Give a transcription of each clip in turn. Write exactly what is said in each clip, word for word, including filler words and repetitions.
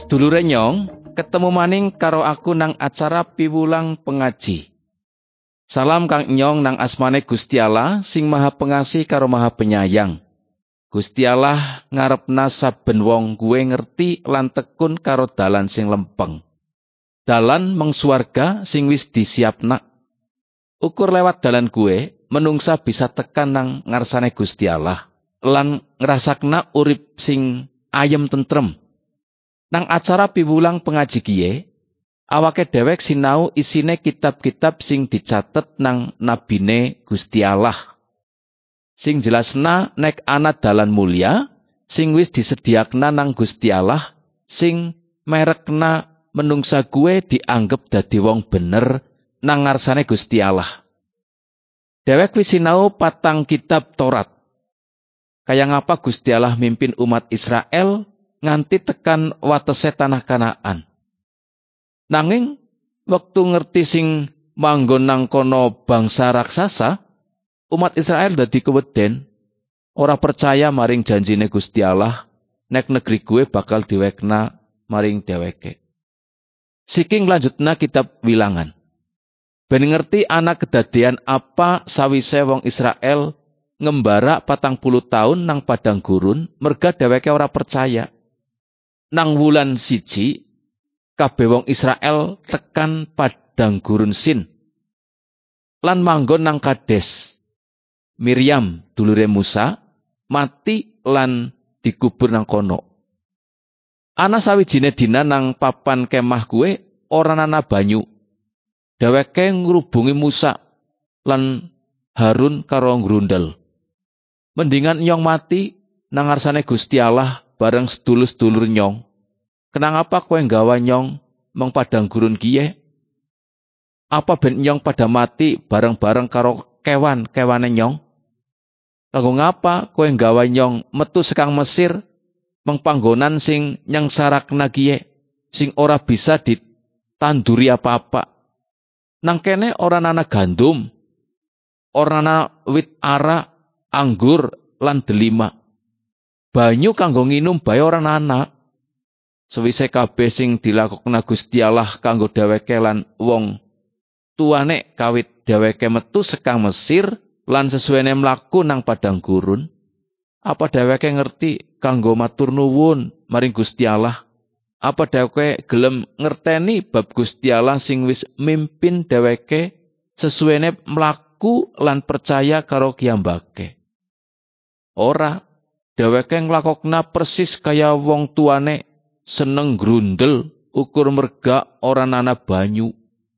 Sedulure Nyong, ketemu maning karo aku nang acara piwulang pengaji. Salam Kang Nyong nang asmane Gusti Allah sing Maha Pengasih karo Maha Penyayang. Gusti Allah ngarepna saben wong kuwe ngerti lan tekun karo dalan sing lempeng. Dalan meng swarga sing wis disiapna. Ukur lewat dalan kuwe, menungsa bisa tekan nang ngarsane Gusti Allah lan ngrasakna urip sing ayem tentrem. Nang acara piwulang pengaji kiye, awake dhewek sinau isine kitab-kitab sing dicatet nang nabine Gusti Allah. Sing jelasna nek ana dalan mulia sing wis disediakna nang Gusti Allah sing merekna menungsa kuwe dianggep dadi wong bener nang ngarsane Gusti Allah. Dhewek wis sinau patang kitab Taurat. Kaya ngapa Gusti Allah mimpin umat Israel nganti tekan watese tanah Kanaan. Nanging wektu ngerti sing manggon nang kono bangsa raksasa, umat Israel dadi keweden, ora percaya maring janjine Gusti Allah nek negeri kuwe bakal diwekna maring dheweke. Siki nglanjutna kitab Wilangan. Ben ngerti ana kedadean apa sawise wong Israel ngembara patang puluh tahun nang padang gurun, merga dheweke ora percaya. Nang wulan siji, kabeh wong Israel tekan padang gurun Sin. Lan manggon nang Kades. Miriam, dulure Musa, mati lan dikubur nang kono. Ana sawijine dina nang papan kemah kuwe ora ana banyu. Dheweke ngrubungi Musa lan Harun karo ngrundel. Mendingan nyong mati nang ngarsane Gusti Allah bareng sedulur-sedulur nyong. Kenang apa kowe nggawa nyong meng padang gurun kiye? Apa ben nyong pada mati bareng-bareng karo kewan-kewane nyong? Kanggo ngapa kowe nggawa nyong metu sekang Mesir meng panggonan sing nyangsarakna kiye, sing ora bisa ditanduri apa-apa. Nang kene ora ana gandum, ora ana wit ara, anggur lan delima. Banyu kanggo nginum bae ora ana. Sewise kabeh sing dilakokna Gusti Allah kanggo dheweke lan wong tuane kawit dheweke metu sekang Mesir lan sesuwene mlaku nang padang gurun, apa dheweke ngerti kanggo matur nuwun maring Gusti Allah? Apa dheweke gelem ngerteni bab Gusti Allah sing wis mimpin dheweke sesuwene mlaku lan percaya karo kiyambake? Ora, dheweke nglakokna persis kaya wong tuane seneng grundel ukur merga ora ana banyu.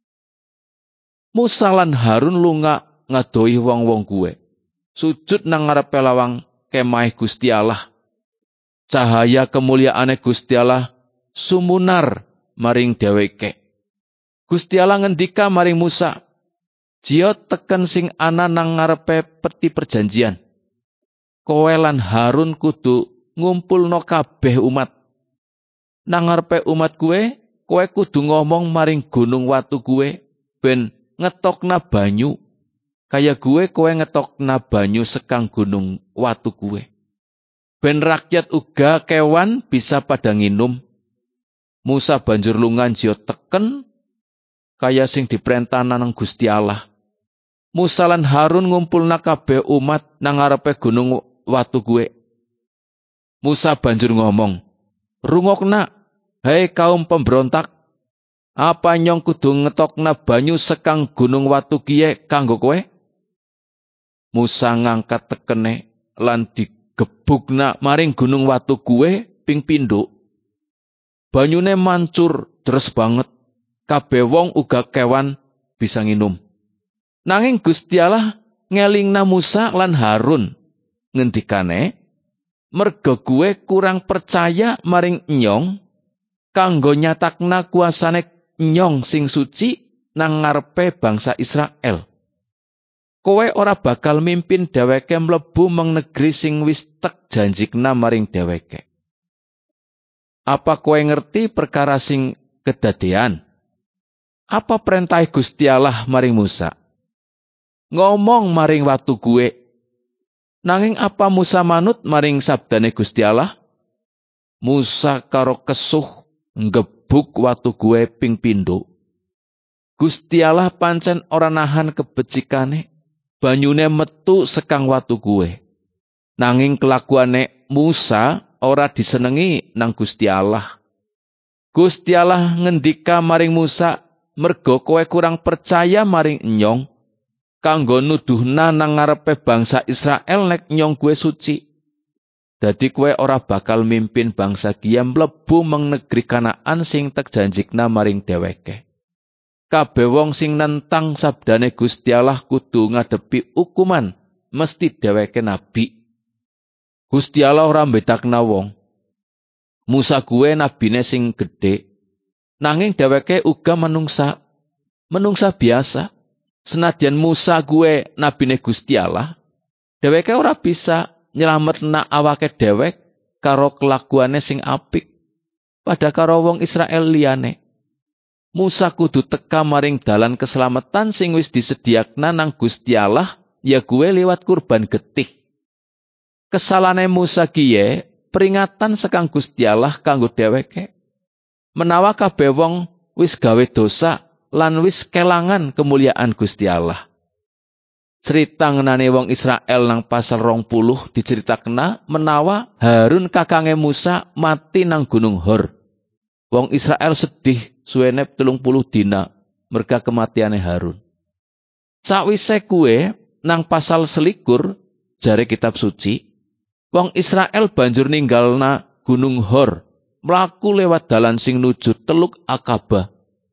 Musa lan Harun lunga ngadohi wong-wong kuwe, sujud nang ngarepe lawang kemah Gusti Allah. Cahaya kemuliaane Gusti Allah sumunar maring dheweke. Gusti Allah ngendika maring Musa, "Jiya teken sing ana nang ngarepe peti perjanjian. Kowe lan Harun kudu ngumpulno kabeh umat. Nang ngarepe umat kuwe, kowe kudu ngomong maring gunung watu kuwe ben ngetokna banyu, kaya kuwe kowe ngetokna banyu sekang gunung watu kuwe. Ben rakyat uga kewan bisa pada nginum." Musa banjur lungan jiya teken kaya sing diperintahna nang Gusti Allah. Musa lan Harun ngumpulna kabeh umat nang ngarepe gunung watu kuwe. Musa banjur ngomong, "Rungokna, hei kaum pemberontak, apa nyong kudu ngetokna banyu sekang gunung watu kiye kanggo kowe?" Musa ngangkat tekene lan digebugna maring gunung watu kuwe ping pindho. Banyune mancur deres banget, kabeh wong uga kewan bisa nginum. Nanging Gusti Allah ngelingna Musa lan Harun, ngendikane, "Merga kuwe kurang percaya maring nyong kanggo nyatakna kuasane nyong sing suci nang ngarepe bangsa Israel. Kowe ora bakal mimpin dheweke mlebu meng negeri sing wis tek janjikna maring dheweke. Apa kowe ngerti perkara sing kedadean? Apa perintah Gusti Allah maring Musa? Ngomong maring watu kuwe. Nanging apa Musa manut maring sabdane Gusti Allah? Musa karo kesuh ngebuk watu gue ping pindho. Gusti Allah pancen ora nahan kebecikane, banyune metu sekang watu gue. Nanging kelakuane Musa ora disenengi nang Gusti Allah. Gusti Allah ngendika maring Musa, merga kowe kurang percaya maring enyong, kanggo nuduhna nang ngarepe bangsa Israel nek nyong gue suci. Dadi kowe ora bakal mimpin bangsa kia mlebu meng negeri Kanaan sing tek janjikna maring dheweke. Kabeh wong sing nentang sabdane Gusti Allah kudu ngadepi hukuman, mesti dheweke nabi. Gusti Allah ora mbedakna wong. Musa kuwe nabine sing gedhe, nanging dheweke uga manungsa, manungsa biasa. Senadyan Musa kuwe nabine Gusti Allah, dheweke ora bisa nyelametna awake dhewek karo kelakuane sing apik pada karo wong Israel liyane. Musa kudu teka maring dalan keselamatan sing wis disediakna nang Gusti Allah, ya kuwe liwat kurban getih. Kesalane Musa kiye peringatan sekang Gusti Allah kanggo dheweke. Menawa kabeh wong wis gawe dosa lan wis kelangan kemuliaan Gusti Allah. Cerita ngenane wong Israel nang pasal rong puluh diceritakna menawa Harun kakange Musa mati nang Gunung Hor. Wong Israel sedih suwene telung puluh dina merga kematiane Harun. Sawise kuwe nang pasal selikur jare kitab suci, wong Israel banjur ninggalna Gunung Hor, mlaku lewat dalan sing nuju Teluk Akaba,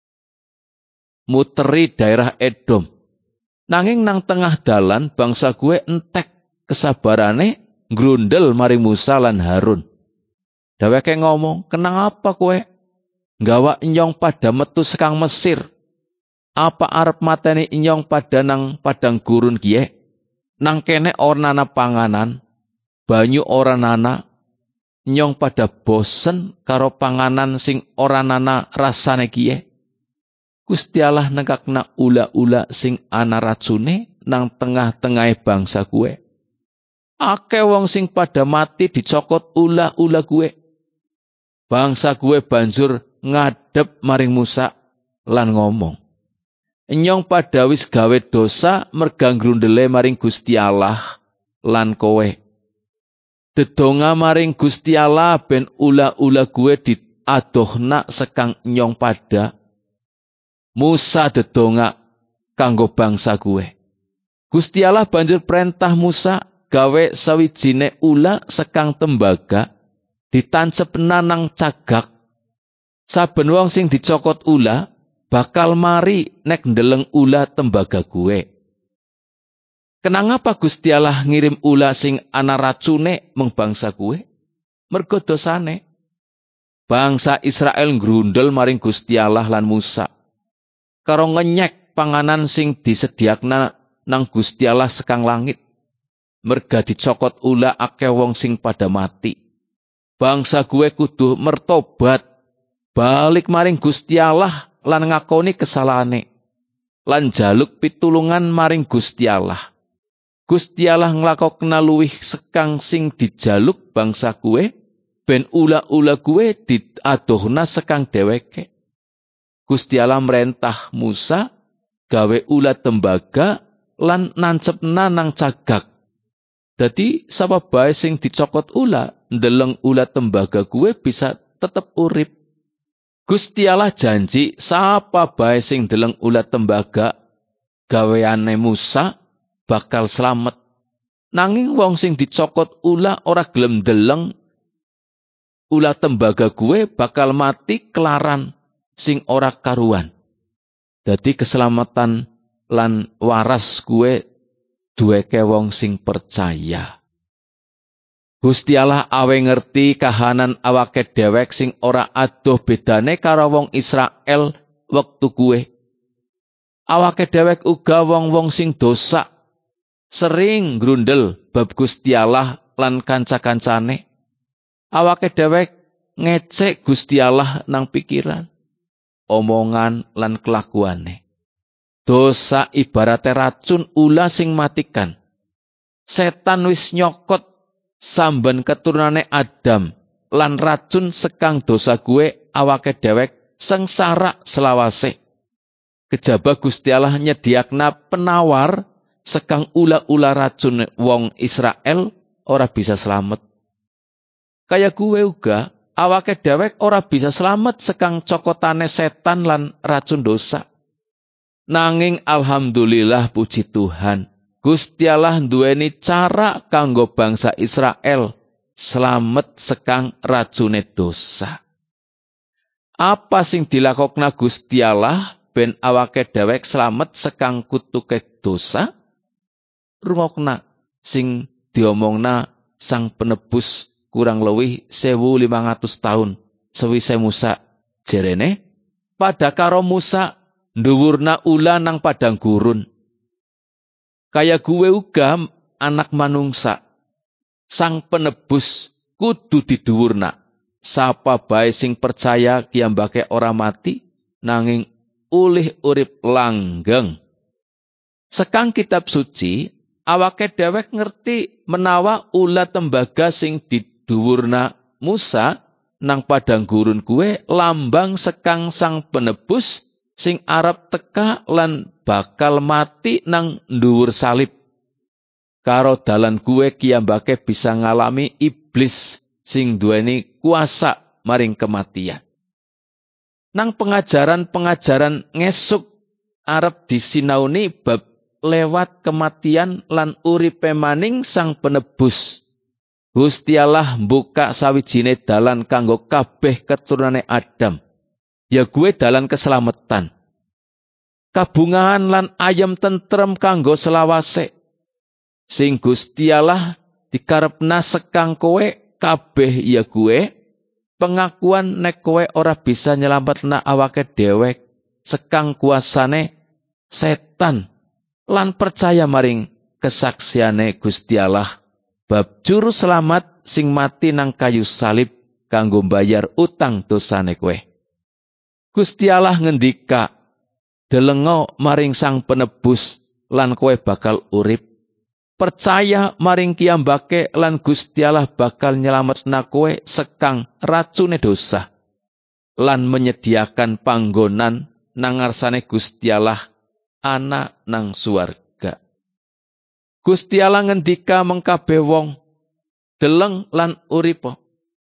muteri daerah Edom. Nanging nang tengah dalan bangsa gue entek kesabarane ngrundel maring Musa lan Harun. Dheweke ngomong, "Kenang apa kowe? Nggawa inyong pada metu sekang Mesir. Apa arep mateni inyong pada nang padang gurun kiye? Nang kene ora nana panganan, banyu ora nana. Inyong pada bosen karo panganan sing ora nana rasane kiye." Gusti Allah nekakna ula-ula sing ana racune nang tengah-tengahe bangsa kuwe. Akeh wong sing pada mati dicokot ula-ula kuwe. Bangsa kuwe banjur ngadep maring Musa lan ngomong, "Enyong pada wis gawe dosa merga ngrundele maring Gusti Allah lan kowe. Dedonga maring Gusti Allah ben ula-ula kuwe diadohna sekang enyong pada." Musa dedonga kanggo bangsa kuwe. Gusti Allah banjur perintah Musa gawe sawijine ula sekang tembaga ditancepna nang cagak. Saben wong sing dicokot ula bakal mari nek ndeleng ula tembaga kuwe. Kenang apa Gusti Allah ngirim ula sing ana racune meng bangsa kuwe? Merga dosane. Bangsa Israel ngrundel maring Gusti Allah lan Musa karo ngenyek panganan sing disediakna nang Gusti Allah sekang langit. Merga dicokot ula akeh wong sing pada mati. Bangsa gue kudu mertobat, balik maring Gusti Allah lan ngakoni kesalahane, lan jaluk pitulungan maring Gusti Allah. Gusti Allah nglakokna luwih sekang sing dijaluk bangsa gue, ben ula-ula gue diadohna sekang dheweke. Gusti Allah merentah Musa gawe ula tembaga lan nancepna nang cagak. Dadi sapa bae sing dicokot ula, ndeleng ula tembaga kuwe bisa tetep urip. Gusti Allah janji sapa bae sing ndeleng ula tembaga gaweane Musa bakal slamet. Nanging wong sing dicokot ula ora gelem ndeleng ula tembaga kuwe bakal mati kelaran sing ora karuan. Dadi keselamatan lan waras kuwe duweke wong sing percaya. Gusti Allah awe ngerti kahanan awake dhewek sing ora adoh bedane karo wong Israel wektu kuwe. Awake dhewek uga wong-wong sing dosa, sering grundel bab Gusti Allah lan kanca-kancane. Awake dhewek ngecek Gusti Allah nang pikiran, omongan lan kelakuane. Dosa ibarate racun ula sing matikan. Setan wis nyokot samben keturunane Adam lan racun sekang dosa gue awake dewek sengsara selawase. Kejaba Gusti Allah nyediakna penawar sekang ula-ula racun wong Israel ora bisa selamat. Kaya gue uga awake dewek ora bisa selamat sekang cokotane setan lan racun dosa. Nanging alhamdulillah puji Tuhan, Gusti Allah nduweni cara kanggo bangsa Israel selamat sekang racune dosa. Apa sing dilakokna Gusti Allah ben awake dewek selamat sekang kutuke dosa? Rungokna sing diomongna Sang Penebus kurang luwih sewu limang atus tahun sewise Musa. Jerene, pada karo Musa nduwurna ula nang padang gurun. Kaya gue uga anak manungsa. Sang Penebus kudu diduwurna. Sapa bae sing percaya kiyambake ora mati nanging ulih urip langgeng. Sekang kitab suci, awake dewek ngerti menawa ula tembaga sing diduwurna Musa nang padang gurun kuwe lambang sekang Sang Penebus sing arep teka lan bakal mati nang nduwur salib. Karo dalan kuwe kiyambake bisa ngalami iblis sing duweni kuasa maring kematian. Nang pengajaran-pengajaran ngesuk arep disinauni bab lewat kematian lan uripe maning Sang Penebus. Gusti Allah mbuka sawijine dalan kanggo kabeh keturunane Adam. Ya gue dalan keselamatan. Kabungahan lan ayem tentrem kanggo selawase. Sing Gusti Allah dikarepna sekang kowe kabeh ya gue. Pengakuan nek kowe ora bisa nyelametna awake dewek sekang kuasane setan lan percaya maring kesaksiane Gusti Allah bab juru selamat sing mati nang kayu salib kanggo mbayar utang dosane kowe. Gusti Allah ngendika, delengo maring Sang Penebus lan kowe bakal urip. Percaya maring kiyambake lan Gusti Allah bakal nyelametna kowe sekang racune dosa. Lan menyediakan panggonan nang ngarsane Gusti Allah ana nang suarga. Gusti Allah ngendika mengkabe wong, deleng lan uripo.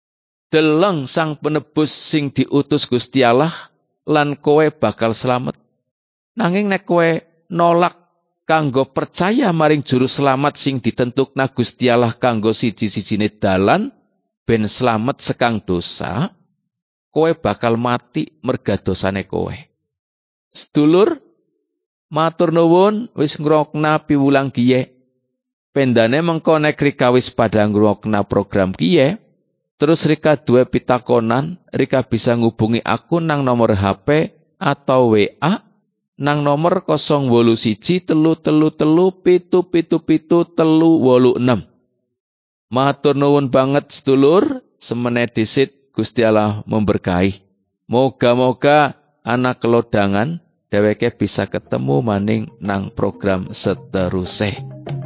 Deleng Sang Penebus sing diutus Gusti Allah lan kowe bakal selamat. Nanging nek kowe nolak kanggo percaya maring juru selamat sing ditentukna Gusti Allah kanggo siji-sijine dalan ben selamat sekang dosa, kowe bakal mati merga dosane kowe. Sedulur, matur nuwun wis ngrokna piwulang kiye. Pendane mengko nek Rika wis padha ngrokna program kiye, terus Rika duwe pitakonan, Rika bisa ngubungi aku nang nomor H P atau W A nang nomor nol wolu siji telu telu telu pitu pitu pitu telu wolu enam. Matur nuwun banget sedulur, semene disit Gusti Allah memberkahi. Moga-moga anak kelodangan dheweke bisa ketemu maning nang program seterusé.